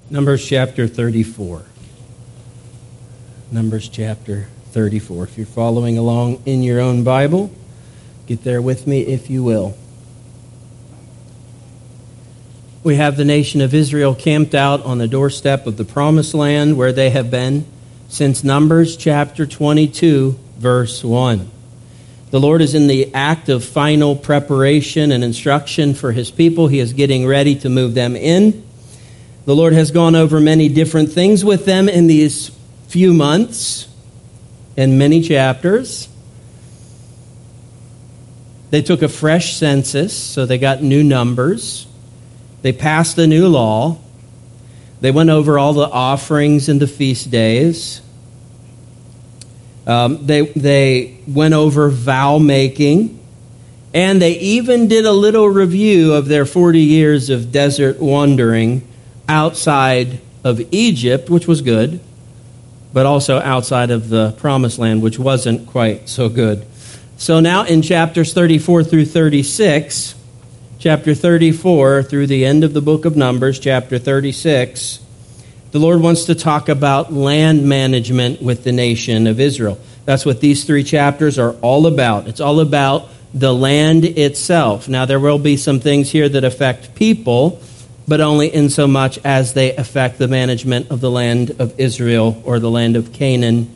Numbers chapter 34. Numbers chapter 34. If you're following along in your own Bible, get there with me if you will. We have the nation of Israel camped out on the doorstep of the promised land where they have been since Numbers chapter 22, verse 1. The Lord is in the act of final preparation and instruction for his people. He is getting ready to move them in. The Lord has gone over many different things with them in these few months and many chapters. They took a fresh census, so they got new numbers. They passed a new law. They went over all the offerings and the feast days. They went over vow making. And they even did a little review of their 40 years of desert wandering outside of Egypt, which was good, but also outside of the promised land, which wasn't quite so good. So now in chapters 34 through 36, chapter 34 through the end of the book of Numbers, chapter 36, the Lord wants to talk about land management with the nation of Israel. That's what these three chapters are all about. It's all about the land itself. Now, there will be some things here that affect people, but only in so much as they affect the management of the land of Israel or the land of Canaan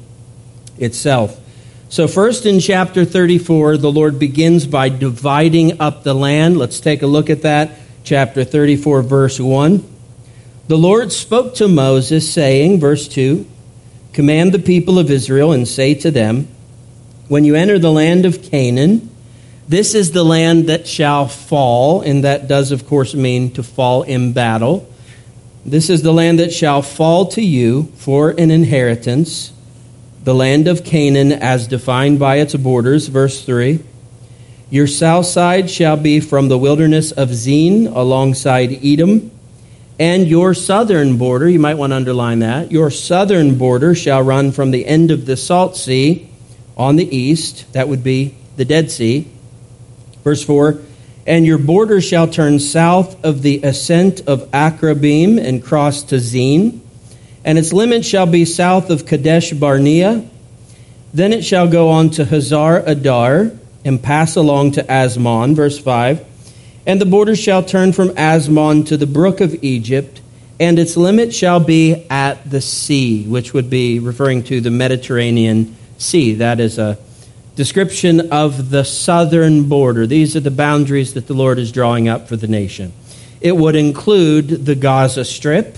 itself. So first in chapter 34, the Lord begins by dividing up the land. Let's take a look at that. Chapter 34, verse 1. The Lord spoke to Moses, saying, verse 2, "Command the people of Israel and say to them, when you enter the land of Canaan, this is the land that shall fall," and that does, of course, mean to fall in battle. "This is the land that shall fall to you for an inheritance, the land of Canaan as defined by its borders." Verse 3, "Your south side shall be from the wilderness of Zin alongside Edom, and your southern border," you might want to underline that, "your southern border shall run from the end of the Salt Sea on the east," that would be the Dead Sea. Verse 4, "And your border shall turn south of the ascent of Akrabim and cross to Zin, and its limit shall be south of Kadesh Barnea. Then it shall go on to Hazar Adar and pass along to Asmon." Verse 5, "And the border shall turn from Asmon to the brook of Egypt, and its limit shall be at the sea," which would be referring to the Mediterranean Sea. That is a description of the southern border. These are the boundaries that the Lord is drawing up for the nation. It would include the Gaza Strip.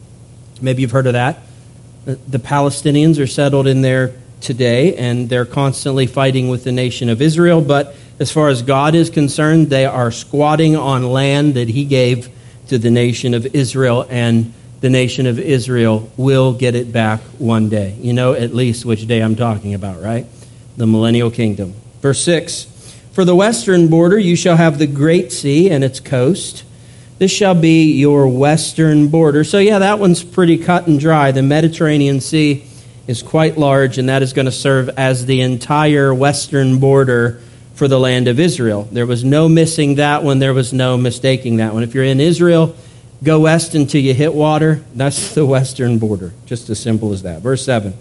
Maybe you've heard of that. The Palestinians are settled in there today, and they're constantly fighting with the nation of Israel. But as far as God is concerned, they are squatting on land that he gave to the nation of Israel, and the nation of Israel will get it back one day. You know at least which day I'm talking about, right? The millennial kingdom. Verse 6, "For the western border you shall have the Great Sea and its coast. This shall be your western border." So yeah, that one's pretty cut and dry. The Mediterranean Sea is quite large, and that is going to serve as the entire western border for the land of Israel. There was no missing that one. There was no mistaking that one. If you're in Israel, go west until you hit water. That's the western border. Just as simple as that. Verse 7.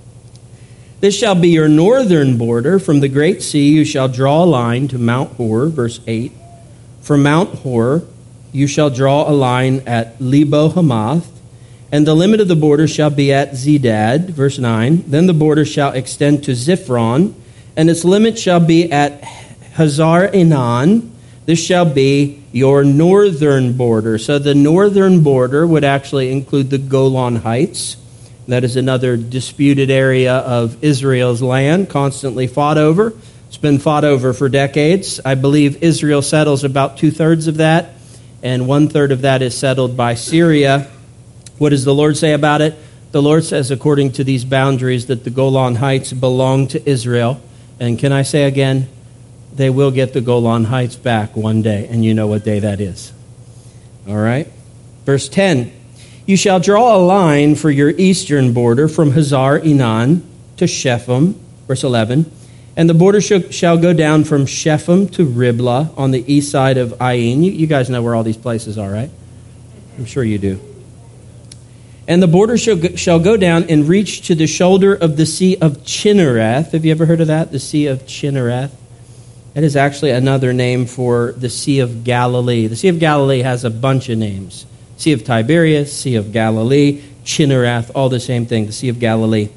"This shall be your northern border. From the Great Sea you shall draw a line to Mount Hor." Verse 8. "From Mount Hor you shall draw a line at Lebo Hamath, and the limit of the border shall be at Zedad." Verse 9. "Then the border shall extend to Ziphron, and its limit shall be at Hazar Enan. This shall be your northern border." So the northern border would actually include the Golan Heights. That is another disputed area of Israel's land, constantly fought over. It's been fought over for decades. I believe Israel settles about 2/3 of that, and 1/3 of that is settled by Syria. What does the Lord say about it? The Lord says, according to these boundaries, that the Golan Heights belong to Israel. And can I say again, they will get the Golan Heights back one day, and you know what day that is. All right? Verse 10. "You shall draw a line for your eastern border from Hazar Enan to Shephem." Verse 11. "And the border shall go down from Shephem to Riblah on the east side of Ain." You guys know where all these places are, right? I'm sure you do. And the border shall go down and reach to the shoulder of the Sea of Chinnereth. Have you ever heard of that? The Sea of Chinnereth. That is actually another name for the Sea of Galilee. The Sea of Galilee has a bunch of names. Sea of Tiberias, Sea of Galilee, Chinnereth, all the same thing, the Sea of Galilee.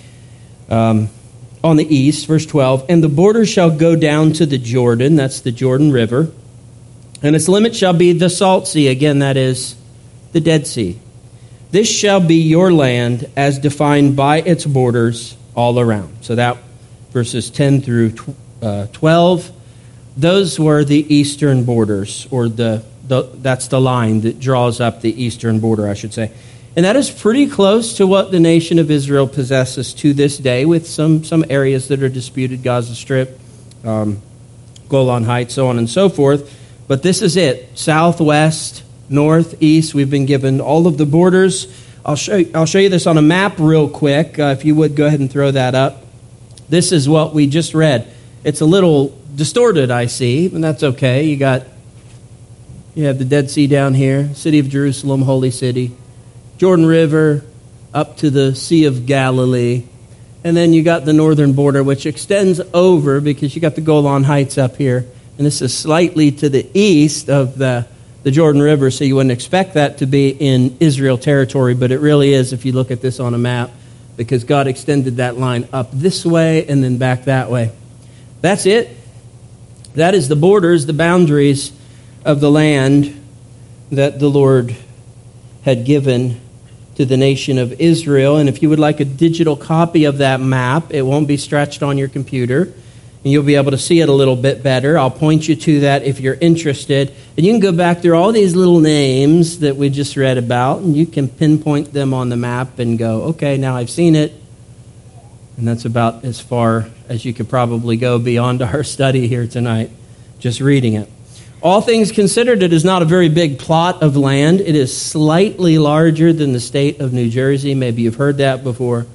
On the east, verse 12, and the border shall go down to the Jordan, that's the Jordan River, and its limit shall be the Salt Sea, again, that is the Dead Sea. This shall be your land as defined by its borders all around. So that verses 10 through 12, those were the eastern borders, or that's the line that draws up the eastern border, I should say. And that is pretty close to what the nation of Israel possesses to this day, with some areas that are disputed, Gaza Strip, Golan Heights, so on and so forth. But this is it, southwest, north, east. We've been given all of the borders. I'll show you this on a map real quick. If you would, go ahead and throw that up. This is what we just read. It's a little distorted, I see, and that's okay. You have the Dead Sea down here, city of Jerusalem, holy city, Jordan River, up to the Sea of Galilee, and then you got the northern border, which extends over, because you got the Golan Heights up here, and this is slightly to the east of the Jordan River, so you wouldn't expect that to be in Israel territory, but it really is if you look at this on a map, because God extended that line up this way and then back that way. That's it. That is the borders, the boundaries of the land that the Lord had given to the nation of Israel. And if you would like a digital copy of that map, it won't be stretched on your computer, and you'll be able to see it a little bit better. I'll point you to that if you're interested. And you can go back through all these little names that we just read about, and you can pinpoint them on the map and go, okay, now I've seen it. And that's about as far as you could probably go beyond our study here tonight, just reading it. All things considered, it is not a very big plot of land. It is slightly larger than the state of New Jersey. Maybe you've heard that before.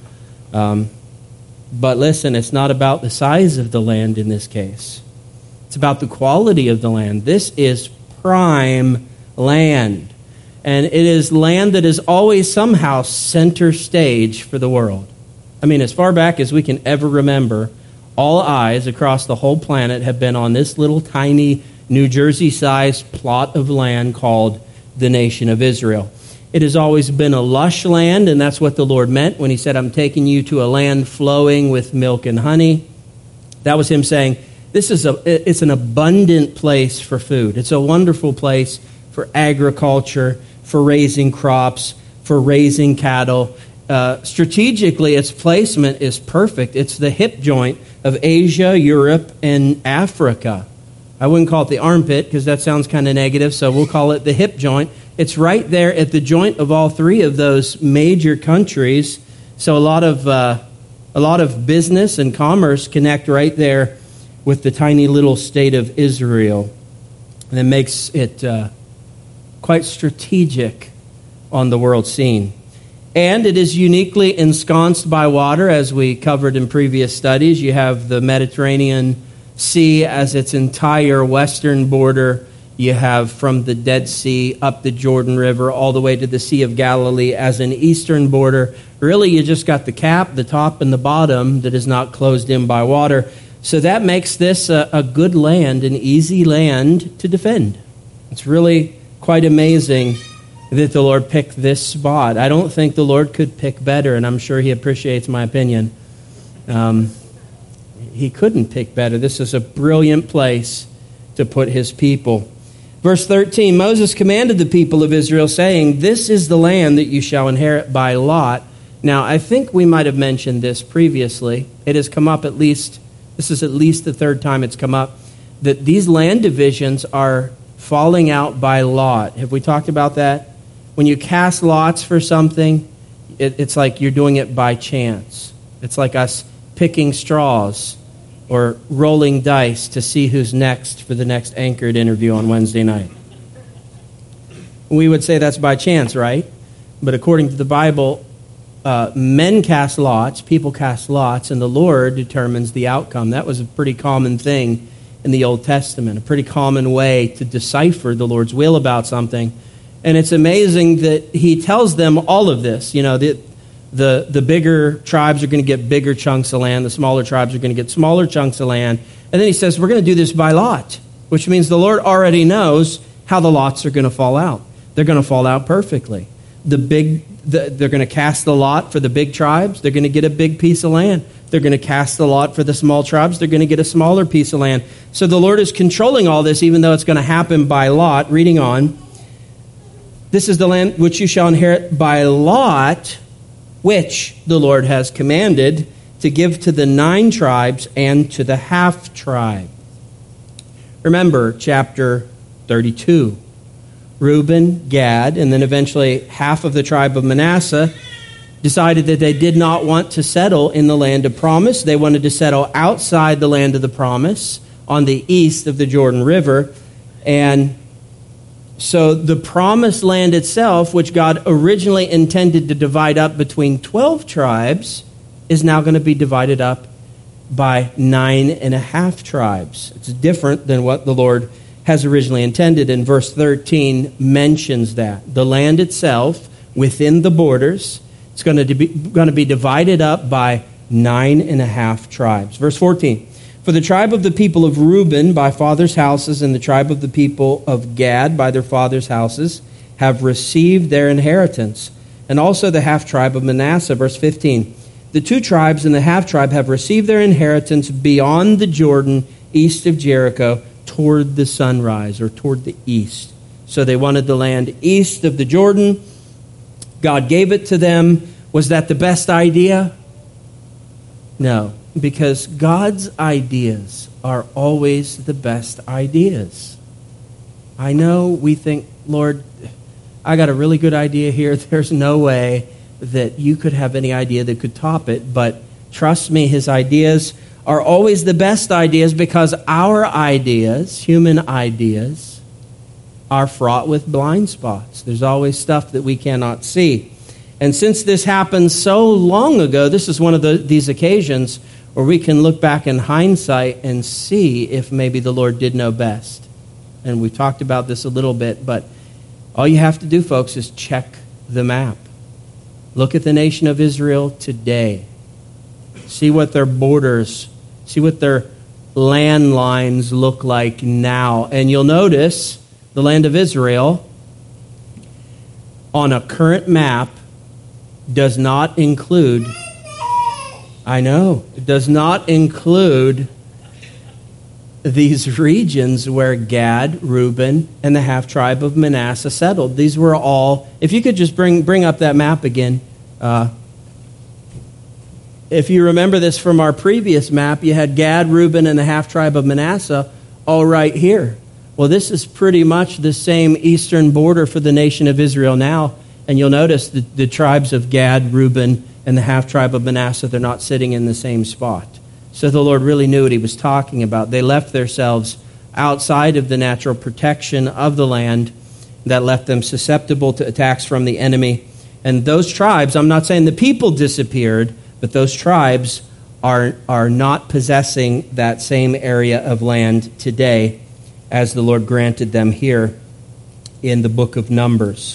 But listen, it's not about the size of the land in this case. It's about the quality of the land. This is prime land. And it is land that is always somehow center stage for the world. I mean, as far back as we can ever remember, all eyes across the whole planet have been on this little tiny New Jersey-sized plot of land called the nation of Israel. It has always been a lush land, and that's what the Lord meant when he said, I'm taking you to a land flowing with milk and honey. That was him saying, it's an abundant place for food. It's a wonderful place for agriculture, for raising crops, for raising cattle. Strategically, its placement is perfect. It's the hip joint of Asia, Europe, and Africa. I wouldn't call it the armpit because that sounds kind of negative, so we'll call it the hip joint. It's right there at the joint of all three of those major countries. So a lot of business and commerce connect right there with the tiny little state of Israel. And it makes it quite strategic on the world scene. And it is uniquely ensconced by water, as we covered in previous studies. You have the Mediterranean Sea as its entire western border. You have from the Dead Sea up the Jordan River all the way to the Sea of Galilee as an eastern border. Really, you just got the cap, the top, and the bottom that is not closed in by water. So that makes this a good land, an easy land to defend. It's really quite amazing that the Lord picked this spot. I don't think the Lord could pick better, and I'm sure he appreciates my opinion. He couldn't pick better. This is a brilliant place to put his people. Verse 13, Moses commanded the people of Israel, saying, this is the land that you shall inherit by lot. Now, I think we might have mentioned this previously. It has come up this is at least the third time it's come up, that these land divisions are falling out by lot. Have we talked about that? When you cast lots for something, it's like you're doing it by chance. It's like us picking straws or rolling dice to see who's next for the next Anchored interview on Wednesday night. We would say that's by chance, right? But according to the Bible, men cast lots, people cast lots, and the Lord determines the outcome. That was a pretty common thing in the Old Testament, a pretty common way to decipher the Lord's will about something. And it's amazing that he tells them all of this. You know, the bigger tribes are going to get bigger chunks of land. The smaller tribes are going to get smaller chunks of land. And then he says, we're going to do this by lot, which means the Lord already knows how the lots are going to fall out. They're going to fall out perfectly. They're going to cast the lot for the big tribes. They're going to get a big piece of land. They're going to cast the lot for the small tribes. They're going to get a smaller piece of land. So the Lord is controlling all this, even though it's going to happen by lot. Reading on. This is the land which you shall inherit by lot, which the Lord has commanded to give to the 9 tribes and to the half tribe. Remember chapter 32. Reuben, Gad, and then eventually half of the tribe of Manasseh decided that they did not want to settle in the land of promise. They wanted to settle outside the land of the promise on the east of the Jordan River. And so the promised land itself, which God originally intended to divide up between 12 tribes, is now going to be divided up by 9.5 tribes. It's different than what the Lord has originally intended, and verse 13 mentions that. The land itself, within the borders, it's going to be divided up by 9.5 tribes. Verse 14, for the tribe of the people of Reuben by fathers' houses, and the tribe of the people of Gad by their fathers' houses, have received their inheritance, and also the half tribe of Manasseh. Verse 15, the 2 tribes and the half tribe have received their inheritance beyond the Jordan, east of Jericho, toward the sunrise, or toward the east. So they wanted the land east of the Jordan. God gave it to them. Was that the best idea? No, because God's ideas are always the best ideas. I know we think, Lord, I got a really good idea here. There's no way that you could have any idea that could top it, but trust me, his ideas are always the best ideas, because our ideas, human ideas, are fraught with blind spots. There's always stuff that we cannot see. And since this happened so long ago, this is one of these occasions where we can look back in hindsight and see if maybe the Lord did know best. And we've talked about this a little bit, but all you have to do, folks, is check the map. Look at the nation of Israel today. See what their borders, see what their landlines look like now. And you'll notice the land of Israel on a current map does not include, it does not include these regions where Gad, Reuben, and the half tribe of Manasseh settled. These were all, if you could just bring up that map again. If you remember this from our previous map, you had Gad, Reuben, and the half tribe of Manasseh all right here. Well, this is pretty much the same eastern border for the nation of Israel now. And you'll notice the tribes of Gad, Reuben, and the half tribe of Manasseh, they're not sitting in the same spot. So the Lord really knew what he was talking about. They left themselves outside of the natural protection of the land that left them susceptible to attacks from the enemy. And those tribes, I'm not saying the people disappeared, but those tribes are not possessing that same area of land today as the Lord granted them here in the book of Numbers.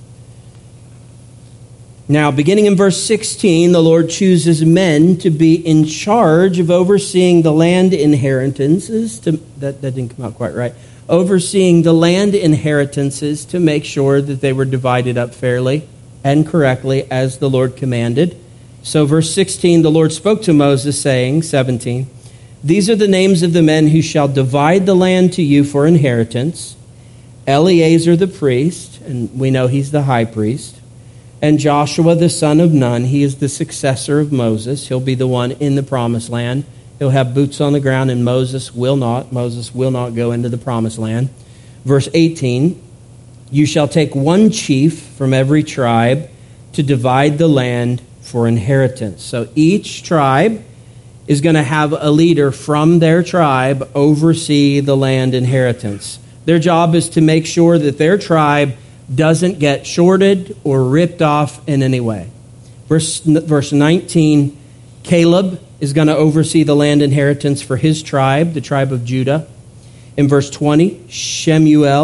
Now, beginning in verse 16, the Lord chooses men to be in charge of overseeing the land inheritances. That didn't come out quite right. Overseeing the land inheritances to make sure that they were divided up fairly and correctly as the Lord commanded. So verse 16, the Lord spoke to Moses, saying, 17, these are the names of the men who shall divide the land to you for inheritance. Eleazar the priest, and we know he's the high priest, and Joshua the son of Nun, he is the successor of Moses. He'll be the one in the promised land. He'll have boots on the ground, and Moses will not. Moses will not go into the promised land. Verse 18, you shall take one chief from every tribe to divide the land for inheritance. So each tribe is going to have a leader from their tribe oversee the land inheritance. Their job is to make sure that their tribe doesn't get shorted or ripped off in any way. Verse 19, Caleb is going to oversee the land inheritance for his tribe, the tribe of Judah. In verse 20, Shemuel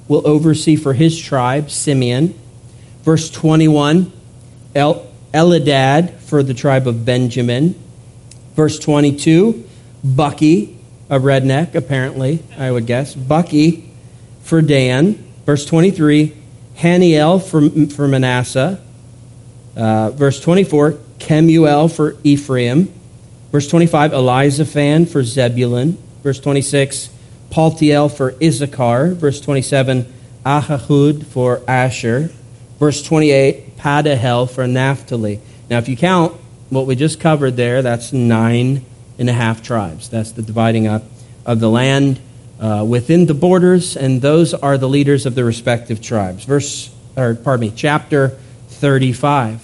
will oversee for his tribe, Simeon. Verse 21, Eladad for the tribe of Benjamin. Verse 22, Bucky, a redneck, apparently, I would guess. Bucky for Dan. Verse 23, Haniel for Manasseh. Verse 24, Kemuel for Ephraim. Verse 25, Elizaphan for Zebulun. Verse 26, Paltiel for Issachar. Verse 27, Ahahud for Asher. Verse 28, Padahel for Naphtali. Now, if you count what we just covered there, that's 9.5 tribes. That's the dividing up of the land within the borders, and those are the leaders of the respective tribes. Chapter 35.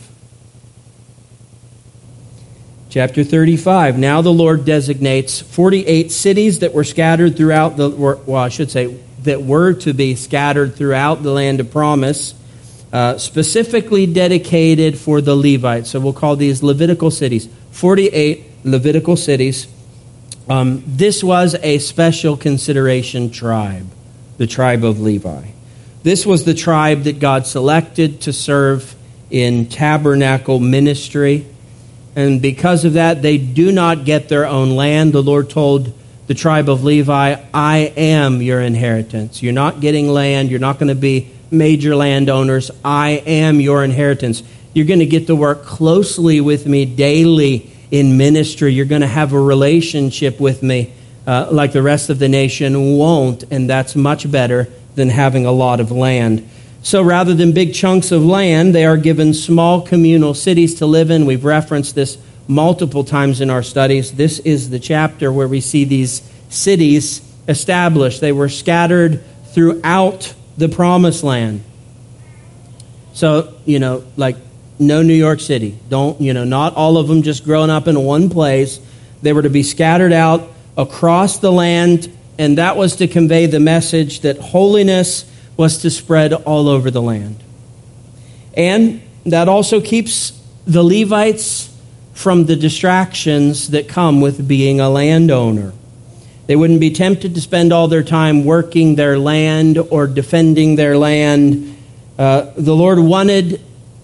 Chapter 35. Now the Lord designates 48 cities that were scattered throughout that were to be scattered throughout the land of promise, specifically dedicated for the Levites. So we'll call these Levitical cities. 48 Levitical cities. This was a special consideration tribe, the tribe of Levi. This was the tribe that God selected to serve in tabernacle ministry. And because of that, they do not get their own land. The Lord told the tribe of Levi, I am your inheritance. You're not getting land. You're not going to be major landowners. I am your inheritance. You're going to get to work closely with me daily in ministry. You're going to have a relationship with me like the rest of the nation won't, and that's much better than having a lot of land. So rather than big chunks of land, they are given small communal cities to live in. We've referenced this multiple times in our studies. This is the chapter where we see these cities established. They were scattered throughout the promised land. So, like no New York City. Not all of them just growing up in one place. They were to be scattered out across the land, and that was to convey the message that holiness was to spread all over the land. And that also keeps the Levites from the distractions that come with being a landowner. They wouldn't be tempted to spend all their time working their land or defending their land. The Lord wanted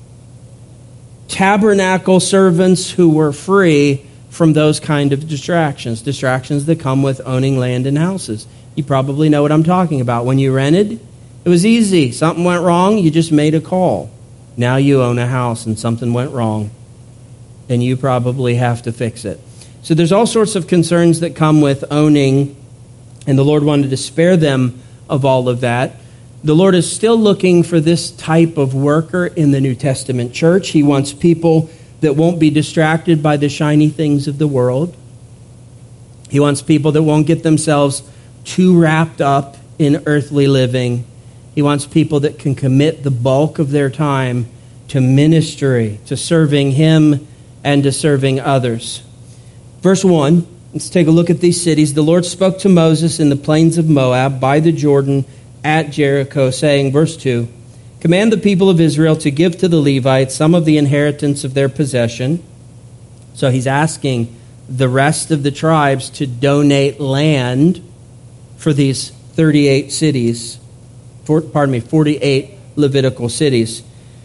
tabernacle servants who were free from those kind of distractions that come with owning land and houses. You probably know what I'm talking about. When you rented, it was easy. Something went wrong, you just made a call. Now you own a house and something went wrong, and you probably have to fix it. So there's all sorts of concerns that come with owning, and the Lord wanted to spare them of all of that. The Lord is still looking for this type of worker in the New Testament church. He wants people that won't be distracted by the shiny things of the world. He wants people that won't get themselves too wrapped up in earthly living. He wants people that can commit the bulk of their time to ministry, to serving Him and to serving others. Verse 1, let's take a look at these cities. The Lord spoke to Moses in the plains of Moab by the Jordan at Jericho, saying, verse 2, command the people of Israel to give to the Levites some of the inheritance of their possession. So he's asking the rest of the tribes to donate land for these 48 cities. 48 Levitical cities.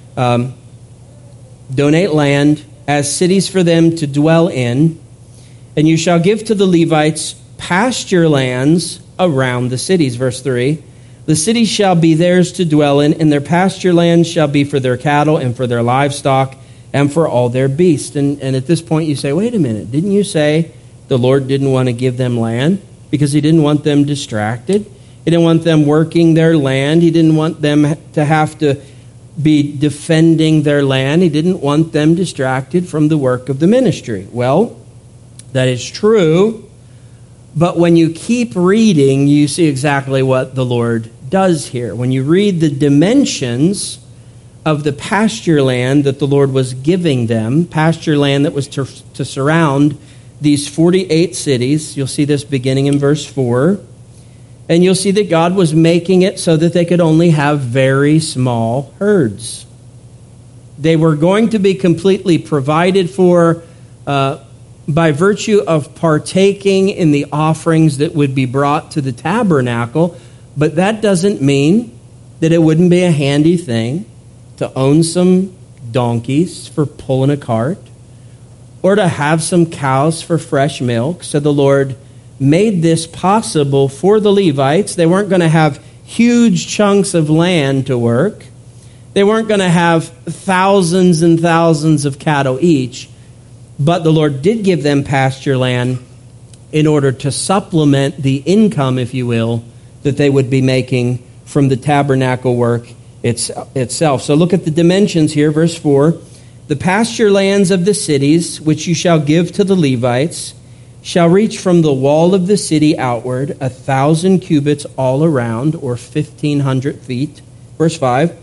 Donate land as cities for them to dwell in, and you shall give to the Levites pasture lands around the cities. Verse 3, the cities shall be theirs to dwell in, and their pasture lands shall be for their cattle and for their livestock and for all their beasts. And at this point you say, wait a minute, didn't you say the Lord didn't want to give them land because He didn't want them distracted? He didn't want them working their land. He didn't want them to have to be defending their land. He didn't want them distracted from the work of the ministry. Well, that is true, but when you keep reading, you see exactly what the Lord does here. When you read the dimensions of the pasture land that the Lord was giving them, pasture land that was to surround these 48 cities, you'll see this beginning in verse 4. And you'll see that God was making it so that they could only have very small herds. They were going to be completely provided for by virtue of partaking in the offerings that would be brought to the tabernacle. But that doesn't mean that it wouldn't be a handy thing to own some donkeys for pulling a cart or to have some cows for fresh milk. So the Lord made this possible for the Levites. They weren't going to have huge chunks of land to work. They weren't going to have thousands and thousands of cattle each. But the Lord did give them pasture land in order to supplement the income, if you will, that they would be making from the tabernacle work itself. So look at the dimensions here, verse 4. The pasture lands of the cities, which you shall give to the Levites, shall reach from the wall of the city outward 1,000 cubits all around, or 1,500 feet. Verse 5.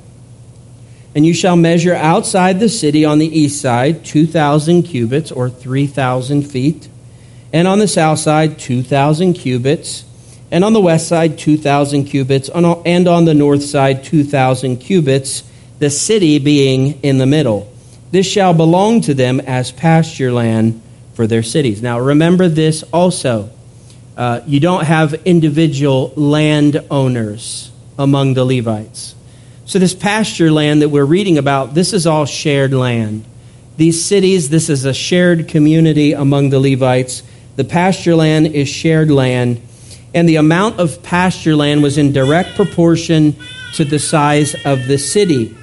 And you shall measure outside the city on the east side 2,000 cubits, or 3,000 feet. And on the south side 2,000 cubits. And on the west side 2,000 cubits. And on the north side 2,000 cubits, the city being in the middle. This shall belong to them as pasture land for their cities. Now remember this also. You don't have individual landowners among the Levites. So this pasture land that we're reading about, this is all shared land. These cities, this is a shared community among the Levites. The pasture land is shared land. And the amount of pasture land was in direct proportion to the size of the city.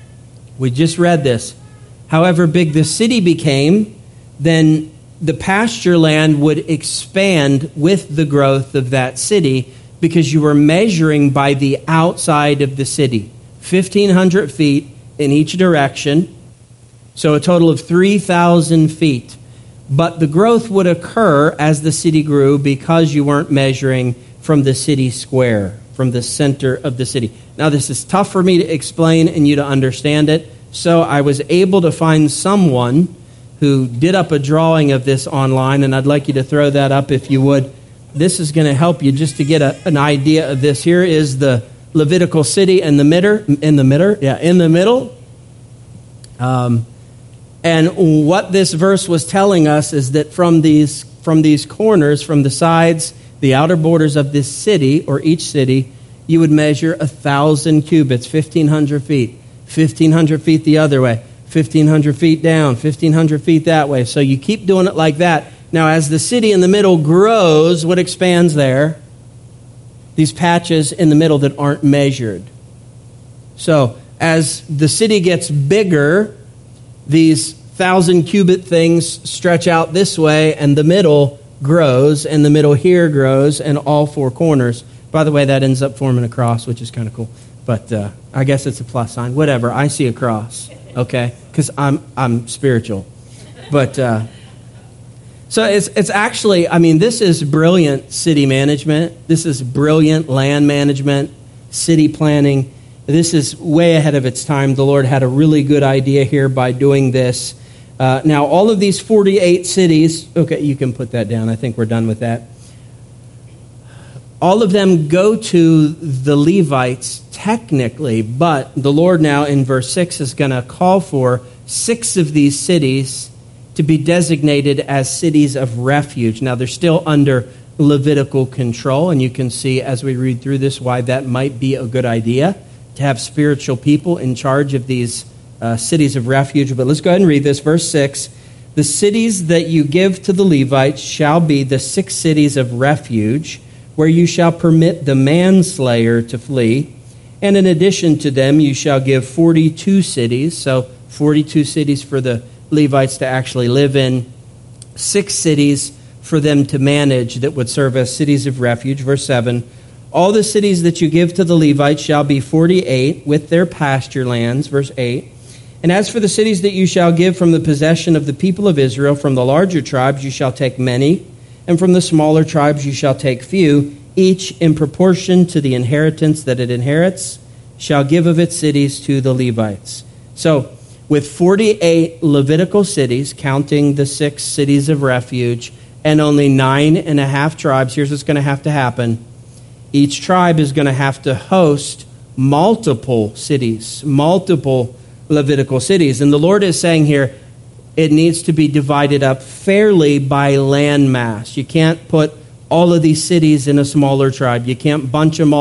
We just read this. However big the city became, then the pasture land would expand with the growth of that city, because you were measuring by the outside of the city. 1,500 feet in each direction, so a total of 3,000 feet. But the growth would occur as the city grew because you weren't measuring from the city square, from the center of the city. Now, this is tough for me to explain and you to understand it, so I was able to find someone who did up a drawing of this online, and I'd like you to throw that up if you would. This is going to help you just to get an idea of this. Here is the Levitical city in the middle. And what this verse was telling us is that from these corners, from the sides, the outer borders of this city, or each city, you would measure 1,000 cubits, 1,500 feet, 1,500 feet the other way, 1,500 feet down, 1,500 feet that way. So you keep doing it like that. Now, as the city in the middle grows, what expands there? These patches in the middle that aren't measured. So as the city gets bigger, these 1,000 cubit things stretch out this way, and the middle grows, and the middle here grows, and all four corners. By the way, that ends up forming a cross, which is kind of cool. But I guess it's a plus sign. Whatever. I see a cross. Okay, because I'm spiritual. But so it's actually, I mean, this is brilliant city management. This is brilliant land management, city planning. This is way ahead of its time. The Lord had a really good idea here by doing this. Now, all of these 48 cities, okay, you can put that down. I think we're done with that. All of them go to the Levites technically, but the Lord now in verse 6 is going to call for 6 of these cities to be designated as cities of refuge. Now, they're still under Levitical control, and you can see as we read through this why that might be a good idea, to have spiritual people in charge of these cities of refuge. But let's go ahead and read this. Verse 6, the cities that you give to the Levites shall be the 6 cities of refuge, where you shall permit the manslayer to flee. And in addition to them, you shall give 42 cities. So 42 cities for the Levites to actually live in. 6 cities for them to manage that would serve as cities of refuge. Verse 7, all the cities that you give to the Levites shall be 48 with their pasture lands. Verse 8, and as for the cities that you shall give from the possession of the people of Israel, from the larger tribes you shall take many, and from the smaller tribes you shall take few, each in proportion to the inheritance that it inherits, shall give of its cities to the Levites. So, with 48 Levitical cities, counting the 6 cities of refuge, and only 9.5 tribes, here's what's going to have to happen. Each tribe is going to have to host multiple cities, multiple Levitical cities. And the Lord is saying here, it needs to be divided up fairly by land mass. You can't put all of these cities in a smaller tribe. You can't bunch them all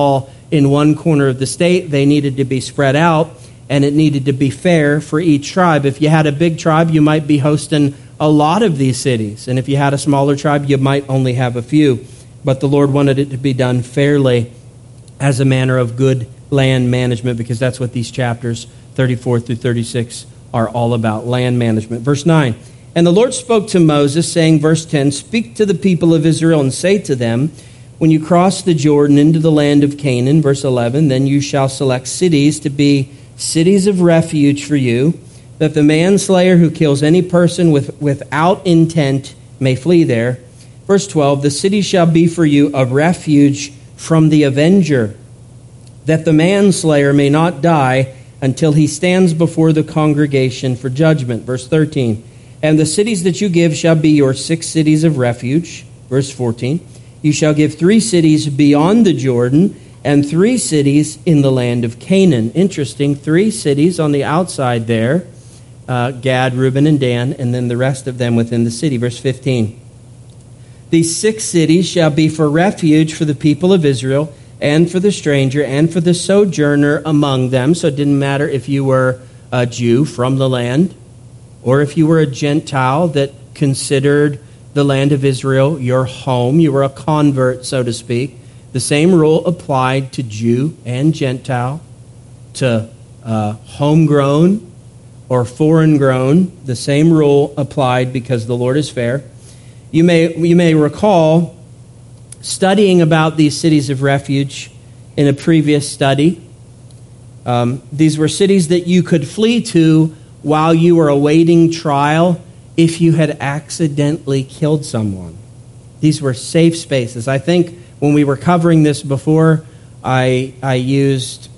in one corner of the state. They needed to be spread out, and it needed to be fair for each tribe. If you had a big tribe, you might be hosting a lot of these cities. And if you had a smaller tribe, you might only have a few. But the Lord wanted it to be done fairly as a manner of good land management, because that's what these chapters 34 through 36 are all about, land management. Verse 9, and the Lord spoke to Moses, saying, verse 10, speak to the people of Israel and say to them, when you cross the Jordan into the land of Canaan, verse 11, then you shall select cities to be cities of refuge for you, that the manslayer who kills any person without intent may flee there. Verse 12, the city shall be for you a refuge from the avenger, that the manslayer may not die until he stands before the congregation for judgment. Verse 13, and the cities that you give shall be your 6 cities of refuge. Verse 14, you shall give 3 cities beyond the Jordan, and 3 cities in the land of Canaan. Interesting, 3 cities on the outside there, Gad, Reuben, and Dan, and then the rest of them within the city. Verse 15, these 6 cities shall be for refuge for the people of Israel, and for the stranger, and for the sojourner among them. So it didn't matter if you were a Jew from the land, or if you were a Gentile that considered the land of Israel your home. You were a convert, so to speak. The same rule applied to Jew and Gentile, to homegrown or foreign grown. The same rule applied because the Lord is fair. You may recall studying about these cities of refuge in a previous study. These were cities that you could flee to while you were awaiting trial if you had accidentally killed someone. These were safe spaces. I think when we were covering this before, I used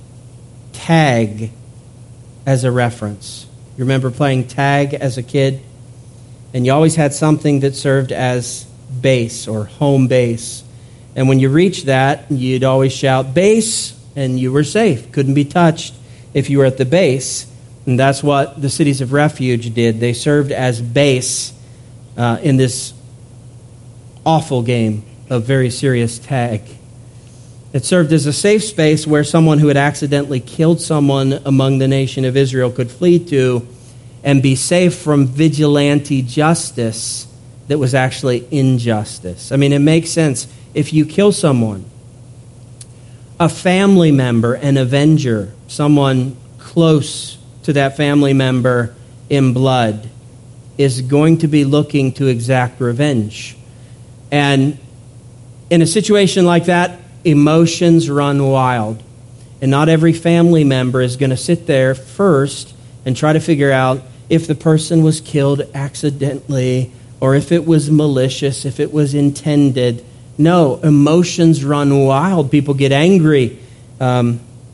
tag as a reference. You remember playing tag as a kid? And you always had something that served as base or home base. And when you reached that, you'd always shout, base, and you were safe. Couldn't be touched if you were at the base. And that's what the cities of refuge did. They served as base in this awful game of very serious tag. It served as a safe space where someone who had accidentally killed someone among the nation of Israel could flee to and be safe from vigilante justice that was actually injustice. I mean, it makes sense. If you kill someone, a family member, an avenger, someone close to that family member in blood, is going to be looking to exact revenge. And in a situation like that, emotions run wild. And not every family member is going to sit there first and try to figure out if the person was killed accidentally or if it was malicious, if it was intended. No, emotions run wild. People get angry. And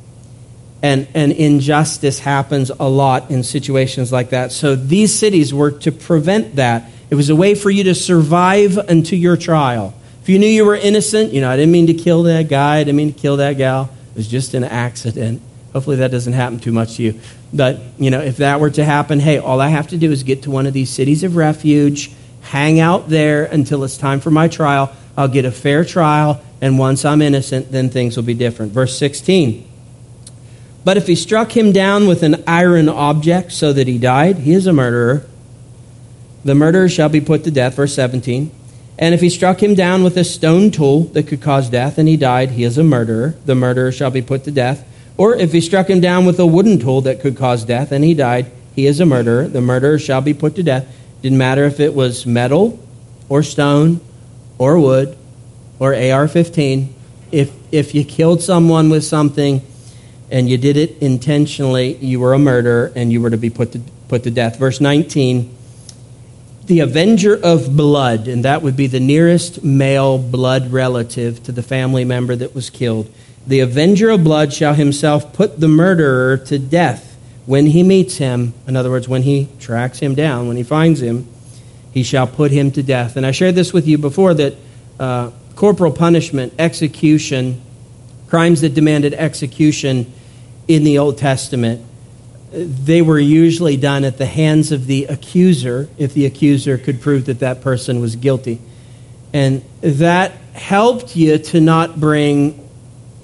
injustice happens a lot in situations like that. So these cities were to prevent that. It was a way for you to survive unto your trial. If you knew you were innocent, I didn't mean to kill that guy, I didn't mean to kill that gal. It was just an accident. Hopefully that doesn't happen too much to you. But, if that were to happen, hey, all I have to do is get to one of these cities of refuge, hang out there until it's time for my trial. I'll get a fair trial, and once I'm innocent, then things will be different. Verse 16. But if he struck him down with an iron object so that he died, he is a murderer. The murderer shall be put to death. Verse 17. And if he struck him down with a stone tool that could cause death and he died, he is a murderer. The murderer shall be put to death. Or if he struck him down with a wooden tool that could cause death and he died, he is a murderer. The murderer shall be put to death. Didn't matter if it was metal or stone or wood or AR-15. If you killed someone with something and you did it intentionally, you were a murderer and you were to be put to death. Verse 19. The avenger of blood, and that would be the nearest male blood relative to the family member that was killed. The avenger of blood shall himself put the murderer to death when he meets him. In other words, when he tracks him down, when he finds him, he shall put him to death. And I shared this with you before that corporal punishment, execution, crimes that demanded execution in the Old Testament, they were usually done at the hands of the accuser if the accuser could prove that that person was guilty. And that helped you to not bring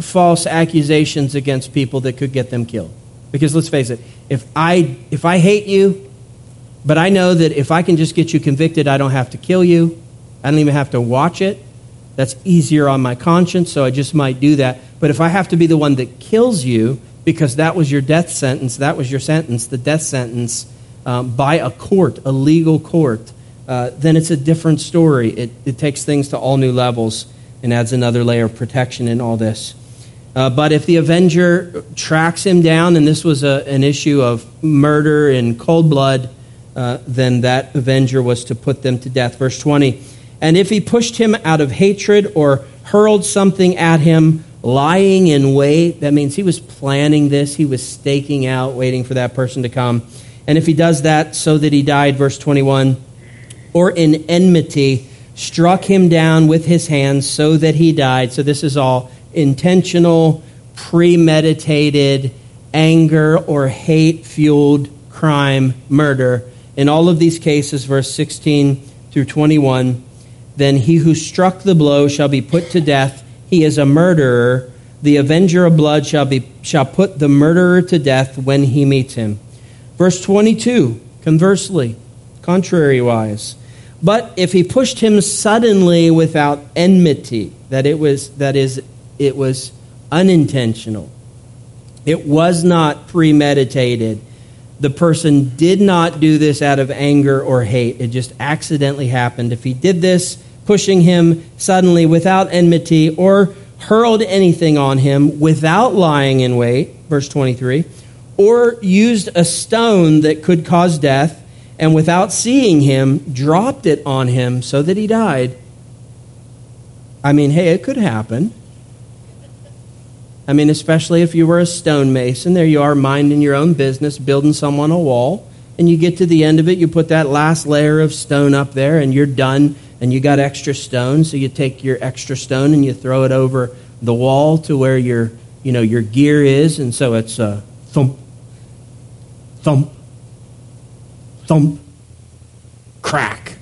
false accusations against people that could get them killed. Because let's face it, if I hate you, but I know that if I can just get you convicted, I don't have to kill you. I don't even have to watch it. That's easier on my conscience, so I just might do that. But if I have to be the one that kills you, because that was your death sentence, that was your sentence, the death sentence, by a court, a legal court, then it's a different story. It takes things to all new levels and adds another layer of protection in all this. But if the avenger tracks him down, and this was an issue of murder in cold blood, then that avenger was to put them to death. Verse 20, and if he pushed him out of hatred or hurled something at him, lying in wait, that means he was planning this, he was staking out, waiting for that person to come. And if he does that so that he died, verse 21, or in enmity, struck him down with his hands so that he died. So this is all intentional, premeditated, anger or hate-fueled crime, murder. In all of these cases, verse 16 through 21, then he who struck the blow shall be put to death. He is a murderer. The avenger of blood shall put the murderer to death when he meets him. Verse 22, conversely, contrary-wise, but if he pushed him suddenly without enmity, it was unintentional. It was not premeditated. The person did not do this out of anger or hate. It just accidentally happened. If he did this, pushing him suddenly without enmity, or hurled anything on him without lying in wait, verse 23, or used a stone that could cause death, and without seeing him, dropped it on him so that he died. I mean, hey, it could happen. I mean, especially if you were a stonemason. There you are, minding your own business, building someone a wall, and you get to the end of it, you put that last layer of stone up there, and you're done, and you got extra stone, so you take your extra stone and you throw it over the wall to where your gear is, and so it's thump, thump, thump, crack.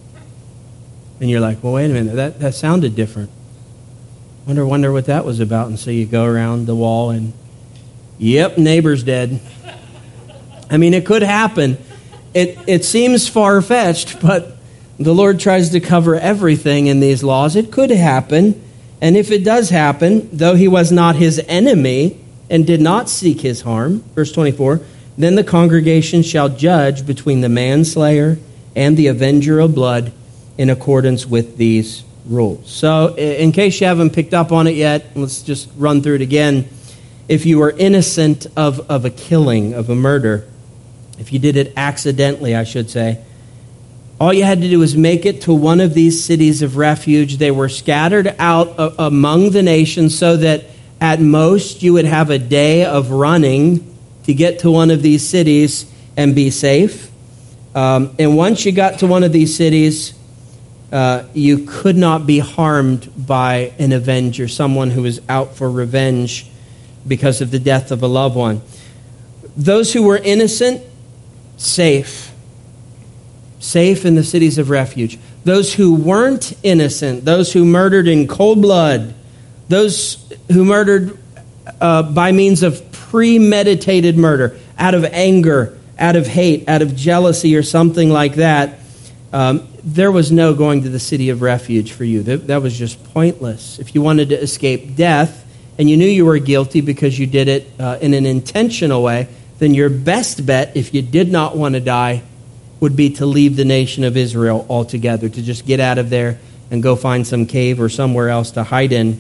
And you're like, well, wait a minute, that sounded different. Wonder what that was about. And so you go around the wall and, yep, neighbor's dead. I mean, it could happen. It seems far-fetched, but the Lord tries to cover everything in these laws. It could happen. And if it does happen, though he was not his enemy and did not seek his harm, verse 24, then the congregation shall judge between the manslayer and the avenger of blood in accordance with these rules. So in case you haven't picked up on it yet, let's just run through it again. If you were innocent of a killing, of a murder, if you did it accidentally, I should say, all you had to do was make it to one of these cities of refuge. They were scattered out among the nations so that at most you would have a day of running to get to one of these cities and be safe. And once you got to one of these cities, you could not be harmed by an avenger, someone who was out for revenge because of the death of a loved one. Those who were innocent, safe in the cities of refuge. Those who weren't innocent, those who murdered in cold blood, those who murdered by means of premeditated murder, out of anger, out of hate, out of jealousy or something like that, there was no going to the city of refuge for you. That was just pointless. If you wanted to escape death and you knew you were guilty because you did it in an intentional way, then your best bet, if you did not want to die, would be to leave the nation of Israel altogether, to just get out of there and go find some cave or somewhere else to hide in.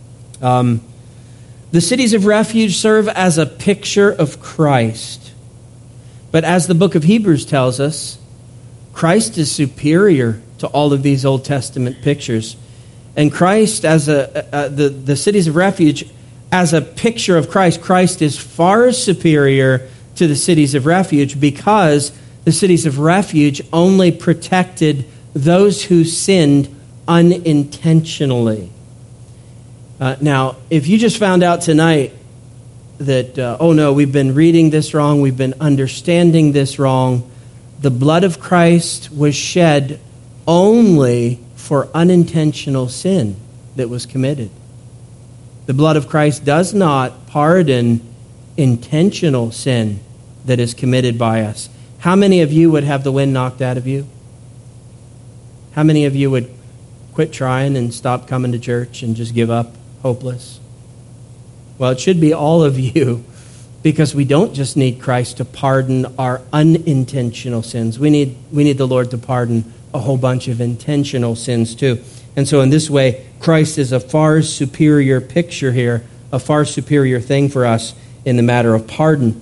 The cities of refuge serve as a picture of Christ. But as the book of Hebrews tells us, Christ is superior to all of these Old Testament pictures. And Christ, as the cities of refuge, as a picture of Christ, Christ is far superior to the cities of refuge because the cities of refuge only protected those who sinned unintentionally. Now, if you just found out tonight that, oh no, we've been reading this wrong, we've been understanding this wrong, the blood of Christ was shed only for unintentional sin that was committed. The blood of Christ does not pardon intentional sin that is committed by us. How many of you would have the wind knocked out of you? How many of you would quit trying and stop coming to church and just give up, hopeless? Well, it should be all of you, because we don't just need Christ to pardon our unintentional sins. We need the Lord to pardon a whole bunch of intentional sins too. And so in this way, Christ is a far superior picture here, a far superior thing for us in the matter of pardon.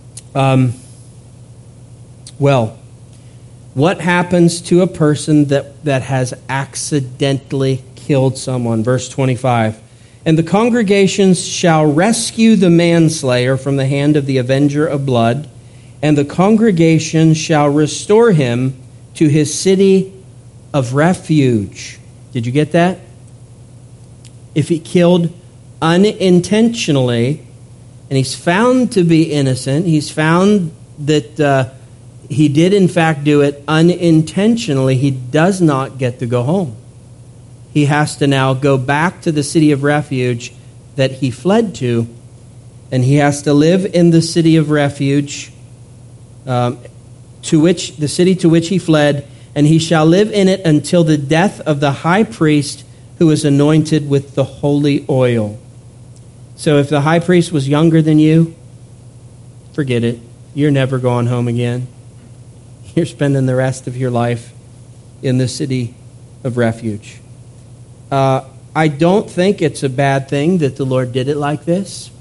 Well, what happens to a person that has accidentally killed someone? Verse 25. And the congregations shall rescue the manslayer from the hand of the avenger of blood, and the congregation shall restore him to his city of refuge. Did you get that? If he killed unintentionally, and he's found to be innocent, he's found that he did in fact do it unintentionally, he does not get to go home. He has to now go back to the city of refuge that he fled to, and he has to live in the city of refuge, the city to which he fled, and he shall live in it until the death of the high priest who is anointed with the holy oil. So if the high priest was younger than you, forget it. You're never going home again. You're spending the rest of your life in the city of refuge. I don't think it's a bad thing that the Lord did it like this.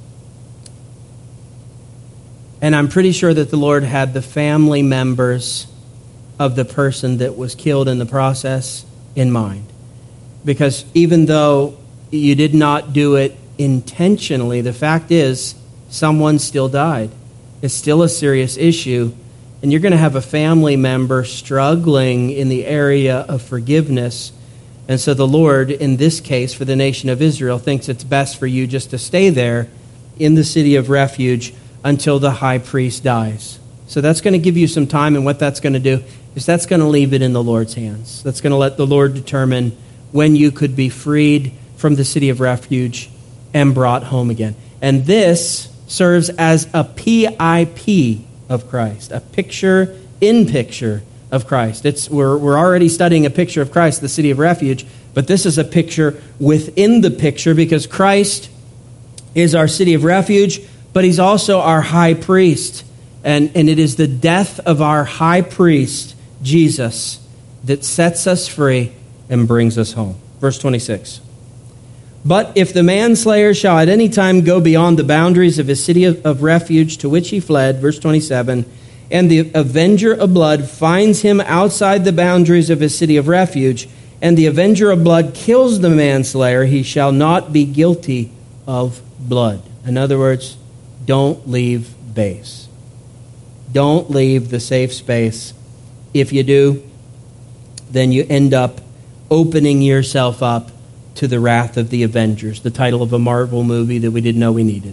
And I'm pretty sure that the Lord had the family members of the person that was killed in the process in mind. Because even though you did not do it intentionally, the fact is someone still died. It's still a serious issue. And you're going to have a family member struggling in the area of forgiveness. And so the Lord, in this case, for the nation of Israel, thinks it's best for you just to stay there in the city of refuge until the high priest dies. So that's going to give you some time, and what that's going to do is that's going to leave it in the Lord's hands. That's going to let the Lord determine when you could be freed from the city of refuge and brought home again. And this serves as a PIP of Christ, a picture-in-picture of Christ. We're already studying a picture of Christ, the city of refuge, but this is a picture within the picture, because Christ is our city of refuge, but he's also our high priest. And it is the death of our high priest, Jesus, that sets us free and brings us home. Verse 26. But if the manslayer shall at any time go beyond the boundaries of his city of refuge to which he fled, verse 27, and the avenger of blood finds him outside the boundaries of his city of refuge, and the avenger of blood kills the manslayer, he shall not be guilty of blood. In other words, don't leave base. Don't leave the safe space. If you do, then you end up opening yourself up to the wrath of the Avengers, the title of a Marvel movie that we didn't know we needed.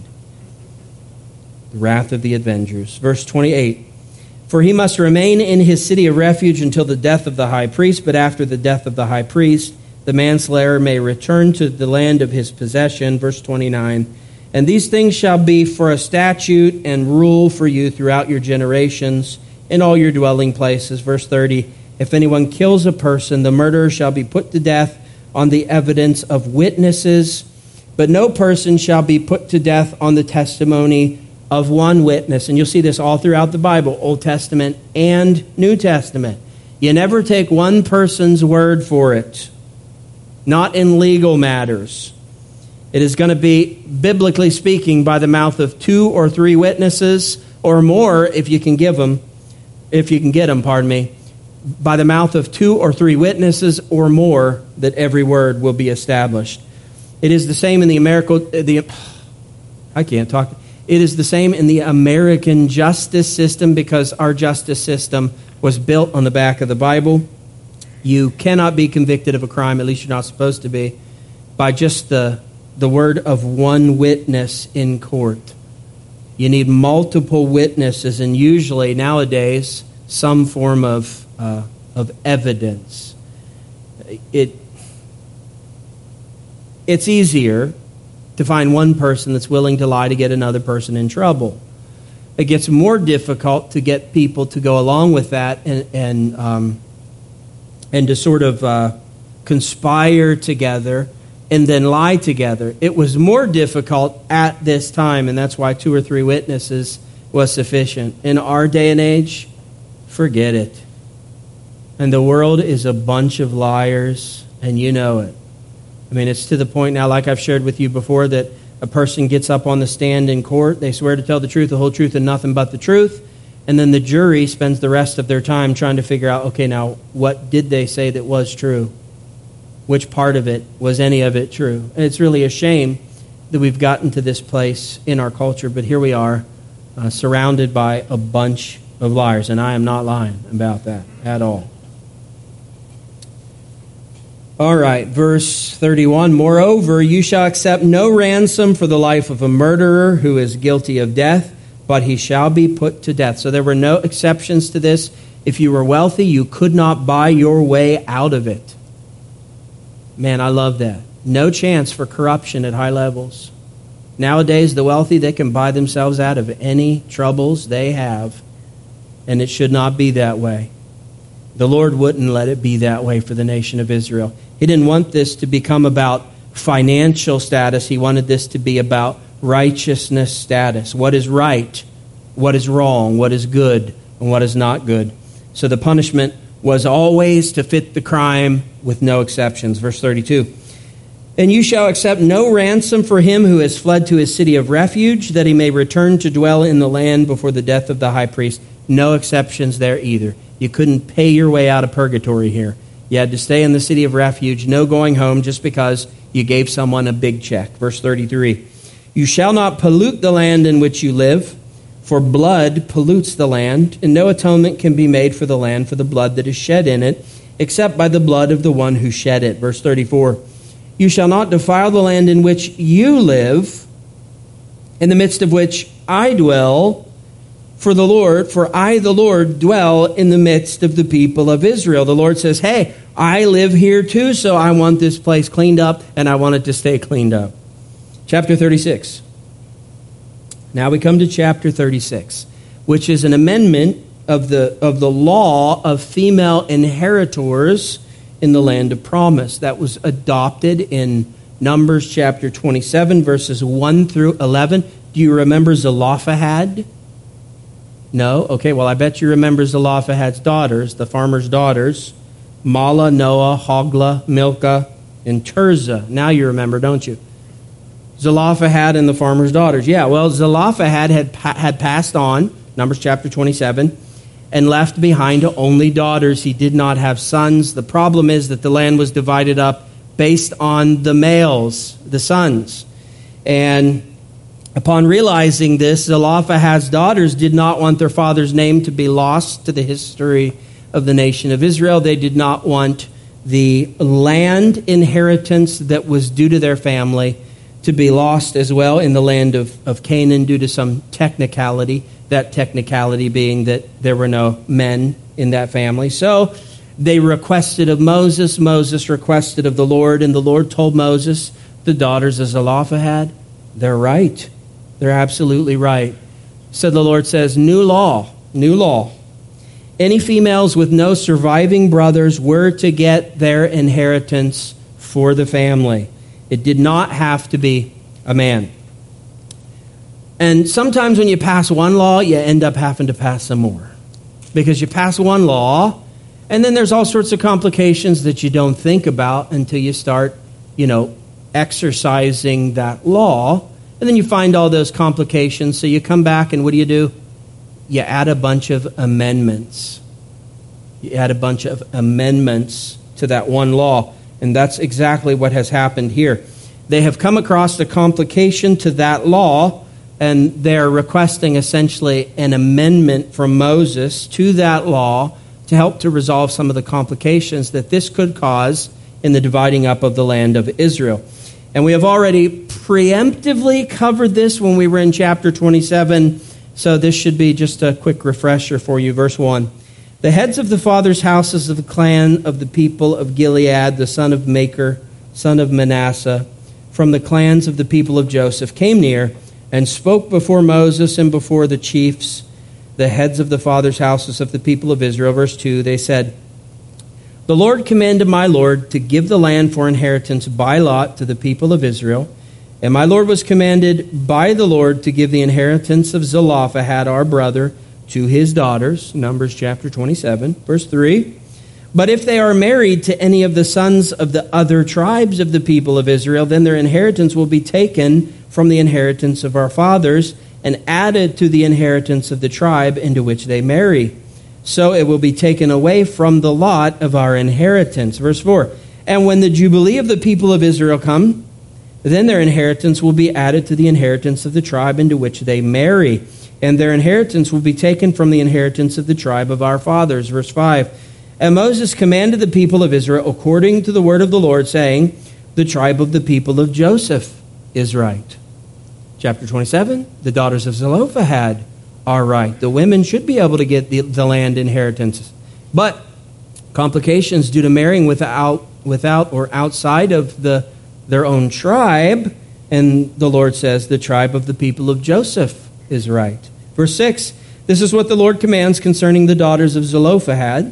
The wrath of the Avengers. Verse 28. For he must remain in his city of refuge until the death of the high priest, but after the death of the high priest, the manslayer may return to the land of his possession. Verse 29. And these things shall be for a statute and rule for you throughout your generations in all your dwelling places. Verse 30. If anyone kills a person, the murderer shall be put to death on the evidence of witnesses, but no person shall be put to death on the testimony of one witness. And you'll see this all throughout the Bible, Old Testament and New Testament. You never take one person's word for it, not in legal matters. It is going to be, biblically speaking, by the mouth of 2 or 3 witnesses, or more if you can get them, by the mouth of 2 or 3 witnesses or more, that every word will be established. It is the same in It is the same in the American justice system, because our justice system was built on the back of the Bible. You cannot be convicted of a crime, at least you're not supposed to be, by just the word of one witness in court. You need multiple witnesses, and usually nowadays some form of evidence. It's easier to find one person that's willing to lie to get another person in trouble. It gets more difficult to get people to go along with that and to sort of conspire together and then lie together. It was more difficult at this time, and that's why 2 or 3 witnesses was sufficient. In our day and age, forget it. And the world is a bunch of liars, and you know it. I mean, it's to the point now, like I've shared with you before, that a person gets up on the stand in court, they swear to tell the truth, the whole truth, and nothing but the truth, and then the jury spends the rest of their time trying to figure out, okay, now, what did they say that was true? Which part of it, was any of it true? And it's really a shame that we've gotten to this place in our culture, but here we are, surrounded by a bunch of liars, and I am not lying about that at all. All right, verse 31, moreover, you shall accept no ransom for the life of a murderer who is guilty of death, but he shall be put to death. So there were no exceptions to this. If you were wealthy, you could not buy your way out of it. Man, I love that. No chance for corruption at high levels. Nowadays, the wealthy, they can buy themselves out of any troubles they have, and it should not be that way. The Lord wouldn't let it be that way for the nation of Israel. He didn't want this to become about financial status. He wanted this to be about righteousness status. What is right, what is wrong, what is good, and what is not good. So the punishment was always to fit the crime with no exceptions. Verse 32. And you shall accept no ransom for him who has fled to his city of refuge, that he may return to dwell in the land before the death of the high priest. No exceptions there either. You couldn't pay your way out of purgatory here. You had to stay in the city of refuge, no going home just because you gave someone a big check. Verse 33. You shall not pollute the land in which you live, for blood pollutes the land, and no atonement can be made for the land for the blood that is shed in it, except by the blood of the one who shed it. Verse 34. You shall not defile the land in which you live, in the midst of which I dwell, for I, the Lord, dwell in the midst of the people of Israel. The Lord says, hey, I live here too, so I want this place cleaned up, and I want it to stay cleaned up. Chapter 36. Now we come to chapter 36, which is an amendment of the law of female inheritors in the land of promise. That was adopted in Numbers chapter 27, verses 1 through 11. Do you remember Zelophehad? No? Okay, well, I bet you remember Zelophehad's daughters, the farmer's daughters, Mahlah, Noah, Hoglah, Milcah, and Tirzah. Now you remember, don't you? Zelophehad and the farmer's daughters. Yeah, well, Zelophehad had passed on, Numbers chapter 27, and left behind only daughters. He did not have sons. The problem is that the land was divided up based on the males, the sons. And upon realizing this, Zelophehad's daughters did not want their father's name to be lost to the history of the nation of Israel. They did not want the land inheritance that was due to their family to be lost as well in the land of Canaan due to some technicality, that technicality being that there were no men in that family. So they requested of Moses. Moses requested of the Lord, and the Lord told Moses, the daughters of Zelophehad, they're right. They're absolutely right. So the Lord says, new law. Any females with no surviving brothers were to get their inheritance for the family. It did not have to be a man. And sometimes when you pass one law, you end up having to pass some more. Because you pass one law, and then there's all sorts of complications that you don't think about until you start, exercising that law. And then you find all those complications. So you come back and what do? You add a bunch of amendments. You add a bunch of amendments to that one law. And that's exactly what has happened here. They have come across the complication to that law, and they're requesting essentially an amendment from Moses to that law to help to resolve some of the complications that this could cause in the dividing up of the land of Israel. And we have already preemptively covered this when we were in chapter 27, so this should be just a quick refresher for you. Verse 1. The heads of the fathers' houses of the clan of the people of Gilead, the son of Machir, son of Manasseh, from the clans of the people of Joseph came near and spoke before Moses and before the chiefs, the heads of the fathers' houses of the people of Israel. Verse 2, they said, "The Lord commanded my Lord to give the land for inheritance by lot to the people of Israel. And my Lord was commanded by the Lord to give the inheritance of Zelophehad, our brother, to his daughters." Numbers chapter 27, verse 3. "But if they are married to any of the sons of the other tribes of the people of Israel, then their inheritance will be taken from the inheritance of our fathers and added to the inheritance of the tribe into which they marry. So it will be taken away from the lot of our inheritance." Verse 4. "And when the jubilee of the people of Israel come, then their inheritance will be added to the inheritance of the tribe into which they marry, and their inheritance will be taken from the inheritance of the tribe of our fathers." Verse 5. "And Moses commanded the people of Israel according to the word of the Lord, saying, the tribe of the people of Joseph is right." Chapter 27, "The daughters of Zelophehad are right." The women should be able to get the land inheritance. But complications due to marrying without or outside of their own tribe, and the Lord says the tribe of the people of Joseph is right. Verse 6, "This is what the Lord commands concerning the daughters of Zelophehad.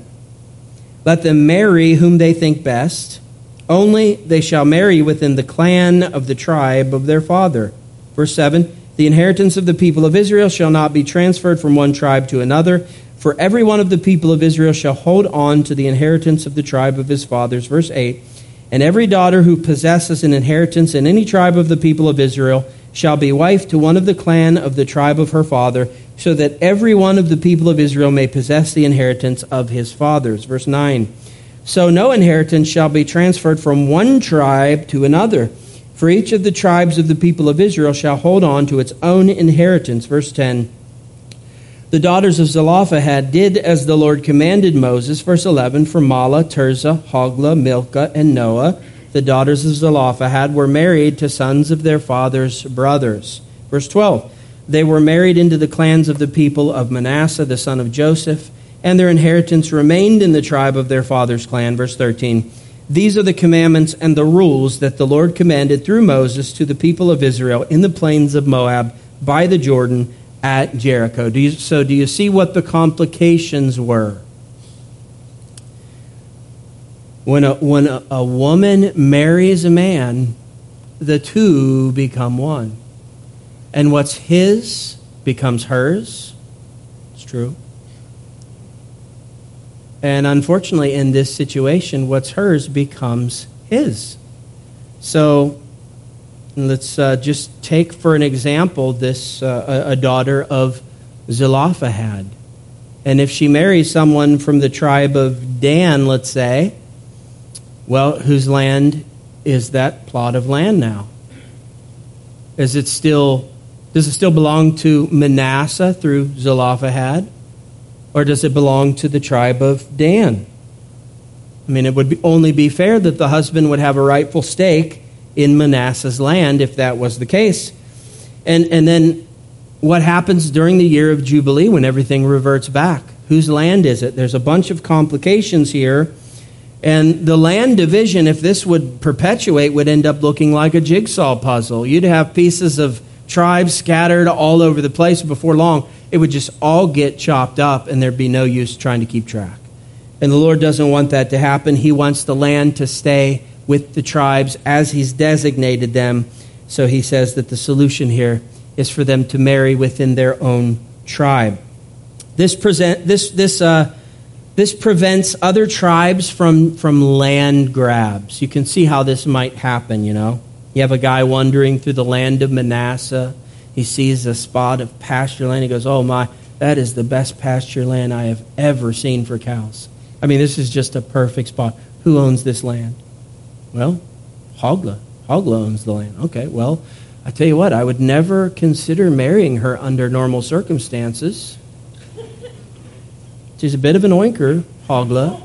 Let them marry whom they think best. Only they shall marry within the clan of the tribe of their father." Verse 7, "The inheritance of the people of Israel shall not be transferred from one tribe to another, for every one of the people of Israel shall hold on to the inheritance of the tribe of his fathers." Verse 8, "And every daughter who possesses an inheritance in any tribe of the people of Israel shall be wife to one of the clan of the tribe of her father, so that every one of the people of Israel may possess the inheritance of his fathers." Verse 9, "So no inheritance shall be transferred from one tribe to another, for each of the tribes of the people of Israel shall hold on to its own inheritance." Verse 10, "The daughters of Zelophehad did as the Lord commanded Moses." Verse 11, "For Mahlah, Tirzah, Hoglah, Milcah, and Noah, the daughters of Zelophehad, were married to sons of their father's brothers." Verse 12, "They were married into the clans of the people of Manasseh, the son of Joseph, and their inheritance remained in the tribe of their father's clan." Verse 13, "These are the commandments and the rules that the Lord commanded through Moses to the people of Israel in the plains of Moab by the Jordan at Jericho." Do you see what the complications were? When a woman marries a man, the two become one. And what's his becomes hers. It's true. And unfortunately, in this situation, what's hers becomes his. So let's just take for an example this a daughter of Zelophehad. And if she marries someone from the tribe of Dan, let's say, well, whose land is that plot of land now? Does it still belong to Manasseh through Zelophehad? Or does it belong to the tribe of Dan? I mean, it would only be fair that the husband would have a rightful stake in Manasseh's land if that was the case. And then what happens during the year of Jubilee when everything reverts back? Whose land is it? There's a bunch of complications here. And the land division, if this would perpetuate, would end up looking like a jigsaw puzzle. You'd have pieces of tribes scattered all over the place. Before long, it would just all get chopped up, and there'd be no use trying to keep track. And the Lord doesn't want that to happen. He wants the land to stay with the tribes as He's designated them. So He says that the solution here is for them to marry within their own tribe. This prevents other tribes from land grabs. You can see how this might happen, you know. You have a guy wandering through the land of Manasseh. He sees a spot of pasture land. He goes, "Oh my, that is the best pasture land I have ever seen for cows. I mean, this is just a perfect spot. Who owns this land?" "Well, Hoglah. Hoglah owns the land." "Okay, well, I tell you what, I would never consider marrying her under normal circumstances. She's a bit of an oinker, Hoglah.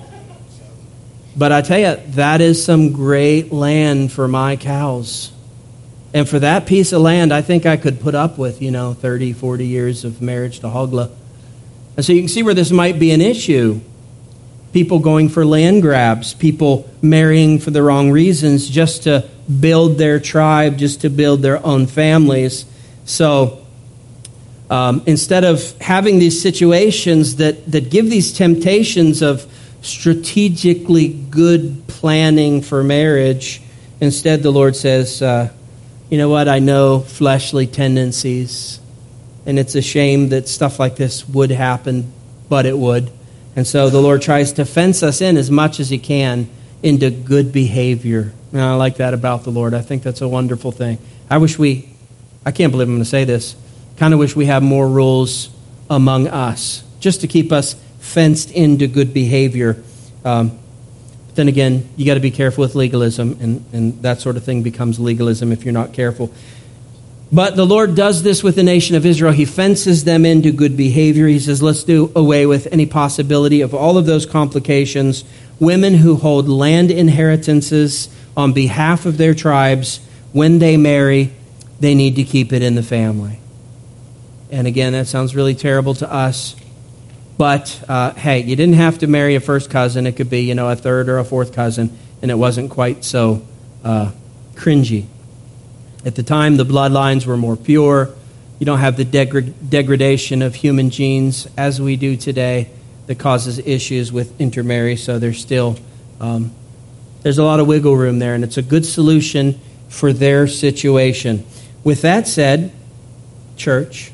But I tell you, that is some great land for my cows. And for that piece of land, I think I could put up with, 30, 40 years of marriage to Hoglah." And so you can see where this might be an issue. People going for land grabs, people marrying for the wrong reasons just to build their tribe, just to build their own families. So instead of having these situations that give these temptations of strategically good planning for marriage, instead the Lord says, you know what, I know fleshly tendencies, and it's a shame that stuff like this would happen, but it would. And so the Lord tries to fence us in as much as he can into good behavior. And I like that about the Lord. I think that's a wonderful thing. I can't believe I'm going to say this, kind of wish we had more rules among us, just to keep us fenced into good behavior. Then again, you got to be careful with legalism, and that sort of thing becomes legalism if you're not careful. But the Lord does this with the nation of Israel. He fences them into good behavior. He says, let's do away with any possibility of all of those complications. Women who hold land inheritances on behalf of their tribes, when they marry, they need to keep it in the family. And again, that sounds really terrible to us. But, hey, you didn't have to marry a first cousin. It could be, a third or a fourth cousin, and it wasn't quite so cringy. At the time, the bloodlines were more pure. You don't have the degradation of human genes as we do today that causes issues with intermarry. So there's still, there's a lot of wiggle room there, and it's a good solution for their situation. With that said, church,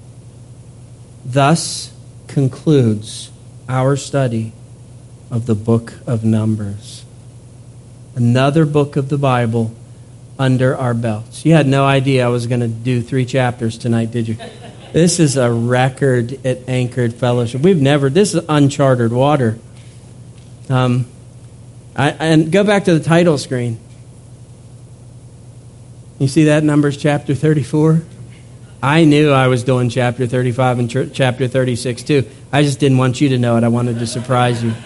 thus concludes our study of the book of Numbers. Another book of the Bible under our belts. You had no idea I was going to do 3 chapters tonight, did you? This is a record at Anchored Fellowship. This is uncharted water. And go back to the title screen. You see that, Numbers chapter 34? I knew I was doing chapter 35 and chapter 36 too. I just didn't want you to know it. I wanted to surprise you.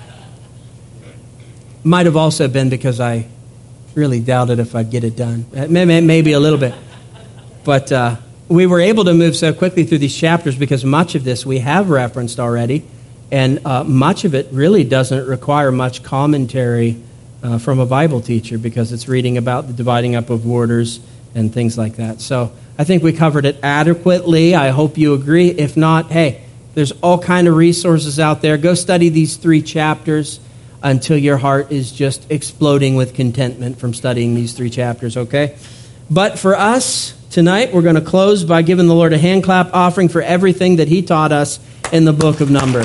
Might have also been because I really doubted if I'd get it done. Maybe a little bit. But we were able to move so quickly through these chapters because much of this we have referenced already, and much of it really doesn't require much commentary from a Bible teacher because it's reading about the dividing up of waters and things like that. So I think we covered it adequately. I hope you agree. If not, hey, there's all kind of resources out there. Go study these 3 chapters until your heart is just exploding with contentment from studying these 3 chapters, okay? But for us tonight, we're going to close by giving the Lord a hand clap offering for everything that he taught us in the book of Numbers.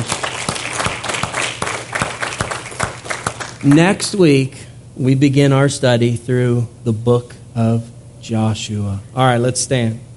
Next week, we begin our study through the book of Joshua. All right, let's stand.